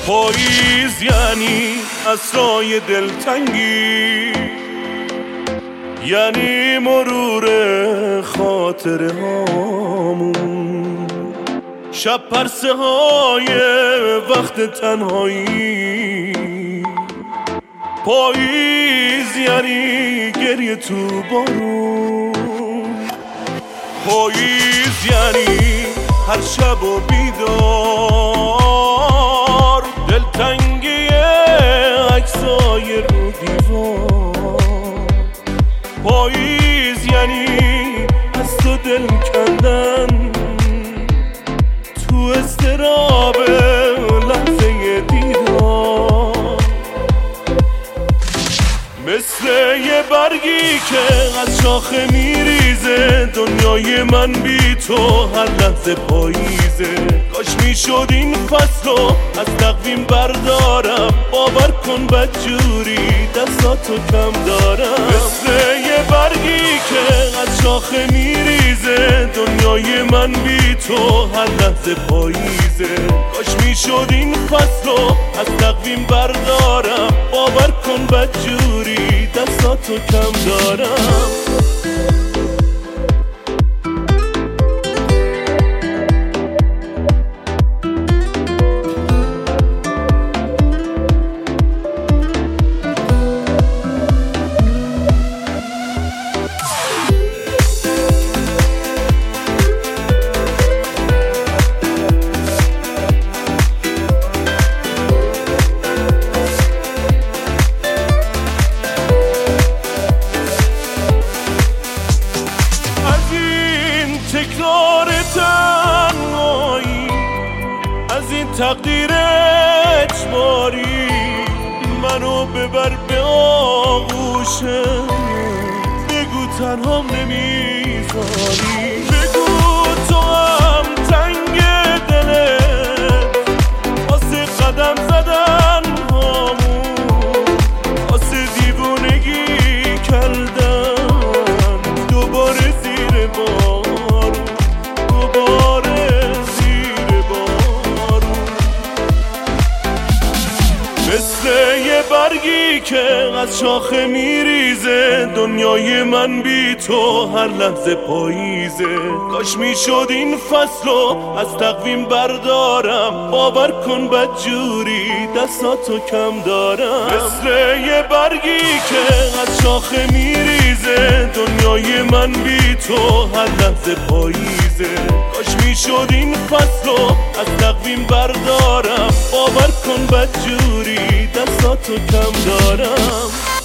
پاییز یعنی عصای دلتنگی، یعنی مرور خاطره هامون، شب پرسه های وقت تنهایی. پاییز یعنی گریه تو بارون، پاییز یعنی هر شب و بیدار، دلتنگی عکسای رو دیوار. پاییز یعنی از تو دل کندن تو اضطراب لحظه دیدار، مثل یه برگی که از شاخه میریزه. دنیای من بی تو هر لحظه پاییزه. کاش میشد این فصلو از تقویم بردارم، باور کن بدجوری دستاتو کم دارم. مثل یه برگی که از شاخه میریزه. دنیای من بی تو هر لحظه پاییزه. کاش میشد این فصلو از تقویم بردارم، باور کن بدجوری دستاتو کم دارم. تکرار تنهایی، از این تقدیر اجباری، منو ببر به آغوشت. بگو تنهام نمیذاری، بگو تو هم تنگ دلت واسه قدم زدن هامون، واسه دیوونگی کردن دوباره زیر بار، مثل یه برگی که از شاخه میریزه. دنیای من بی تو هر لحظه پاییزه. کاش میشد این فصلو از تقویم بردارم، باور کن بدجوری دستاتو کم دارم. مثل یه برگی که از شاخه میریزه. دنیای من بی تو هر لحظه پاییزه. کاش میشد این فصلو از تقویم بردارم، باور کن بدجوری دستاتو کم دارم.